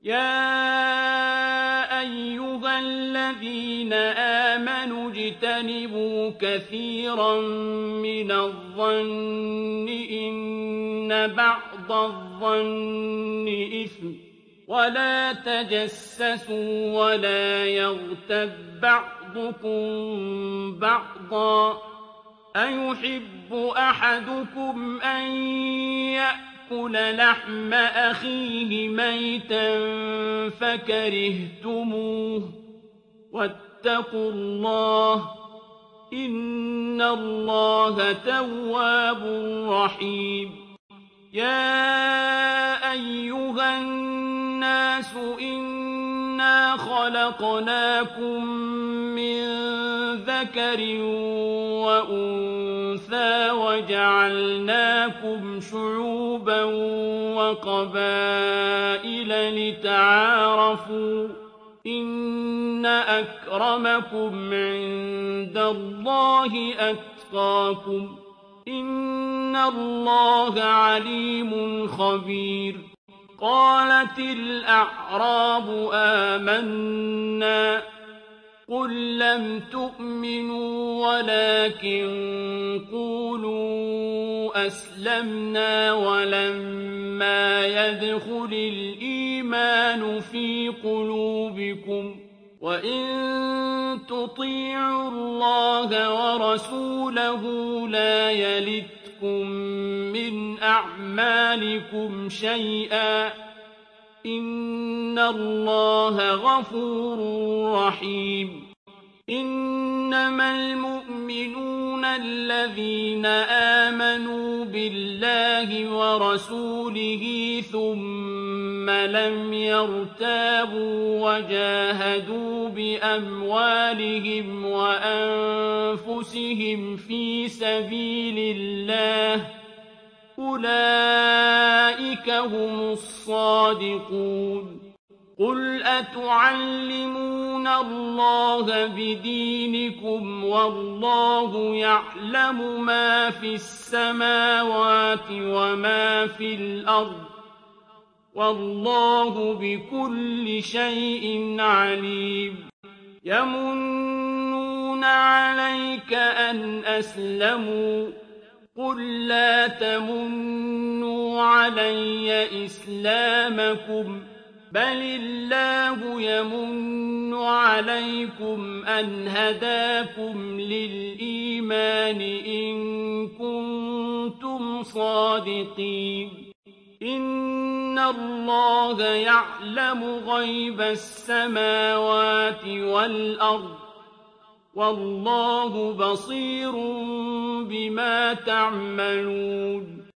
يَا أَيُّهَا الَّذِينَ آمَنُوا اجْتَنِبُوا كَثِيرًا مِّنَ الظَّنِّ إِنَّ بَعْضَ الظَّنِّ إِثْمٌ ۖ وَلَا تَجَسَّسُوا وَلَا يَغْتَب بَّعْضُكُم بَعْضًا ۚ أَيُحِبُّ أَحَدُكُمْ أَن يَأْكُلَ لَحْمَ أَخِيهِ مَيْتًا فَكَرِهْتُمُوهُ ۚ وَاتَّقُوا اللَّهَ ۚ إِنَّ اللَّهَ تَوَّابٌ رَّحِيمٌ يَا أَيُّهَا النَّاسُ إِنَّا خَلَقْنَاكُم مِّن ذَكَرٍ وَأُنثَىٰ وَجَعَلْنَاكُمْ شُعُوبًا وَقَبَائِلَ لِتَعَارَفُوا ۚ إِنَّ أَكْرَمَكُمْ عِندَ اللَّهِ أَتْقَاكُمْ ۚ إِنَّ اللَّهَ عَلِيمٌ خَبِيرٌ قَالَتِ الْأَعْرَابُ آمَنَّا ۖ قُل لَّمْ تُؤْمِنُوا وَلَٰكِن قُولُوا أَسْلَمْنَا وَلَمَّا يَدْخُلِ الْإِيمَانُ فِي قُلُوبِكُمْ ۖ وَإِن تُطِيعُوا اللَّهَ وَرَسُولَهُ لَا يَلِتْكُم مِّنْ أَعْمَالِكُمْ شَيْئًا ۚ إِنَّ اللَّهَ غَفُورٌ رَّحِيمٌ إِنَّمَا الْمُؤْمِنُونَ الَّذِينَ آمَنُوا بِاللَّهِ وَرَسُولِهِ ثُمَّ لَمْ يَرْتَابُوا وَجَاهَدُوا بِأَمْوَالِهِمْ وَأَنفُسِهِمْ فِي سَبِيلِ اللَّهِ ۚ أُولَٰئِكَ هُمُ الصَّادِقُونَ قُلْ أَتُعَلِّمُونَ اللَّهَ بِدِينِكُمْ وَاللَّهُ يَعْلَمُ مَا فِي السَّمَاوَاتِ وَمَا في الْأَرْضِ ۚ وَاللَّهُ بِكُلِّ شَيْءٍ عَلِيمٌ يَمُنُّونَ عَلَيْكَ أَنْ أَسْلَمُوا ۖ قُل لَّا تَمُنُّوا عَلَيَّ إِسْلَامَكُم ۖ بَلِ اللَّهُ يَمُنُّ عَلَيْكُمْ أَنْ هَدَاكُمْ لِلْإِيمَانِ إِن كُنتُمْ صَادِقِينَ إِنَّ اللَّهَ يَعْلَمُ غَيْبَ السَّمَاوَاتِ وَالْأَرْضِ ۚ وَاللَّهُ بَصِيرٌ بِمَا تَعْمَلُونَ